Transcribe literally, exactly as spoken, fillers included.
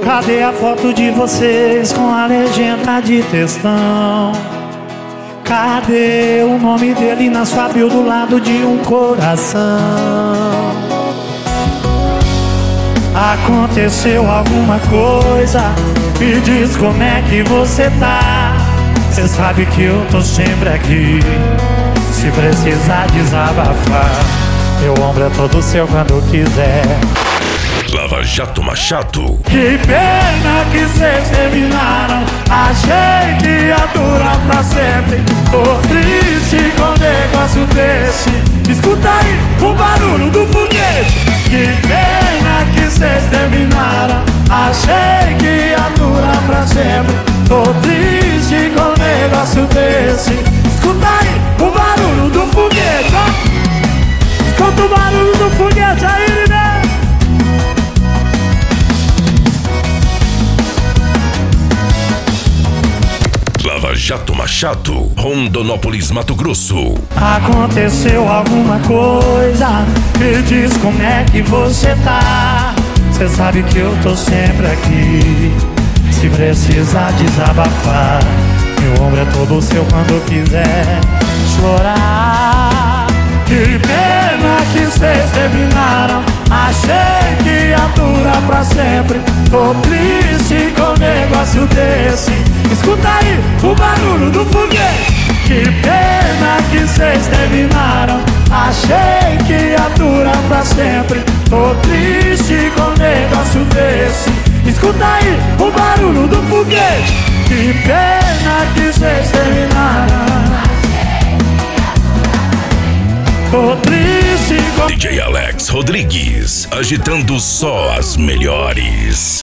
Cadê a foto de vocês com a legenda de textão? Cadê o nome dele na sua bio do lado de um coração? Aconteceu alguma coisa? Me diz como é que você tá. Cê sabe que eu tô sempre aqui, se precisar desabafar. Meu ombro é todo seu quando quiser. Lava Jato Machado. Que pena que cês terminaram. Achei que ia durar pra sempre. Tô triste com um negócio desse. Escuta aí o barulho do foguete. Que pena que cês terminaram. Achei que ia durar pra sempre. Tô triste com um negócio desse. Escuta aí o barulho do foguete, ó. Escuta o barulho do foguete aí, né? Lava Jato Machado, Rondonópolis, Mato Grosso. Aconteceu alguma coisa? Me diz como é que você tá. Cê sabe que eu tô sempre aqui, se precisar desabafar. Meu ombro é todo seu quando quiser chorar. Que pena que cês terminaram. Achei que ia durar pra sempre. Tô triste com um negócio desse. Escuta aí o barulho do foguete. Que pena que cês terminaram. Achei que ia durar pra sempre. Tô triste com um negócio desse. Escuta aí o barulho do foguete. Que pena que cês terminaram. Tô triste com... D J Alex Rodrigues, agitando só as melhores.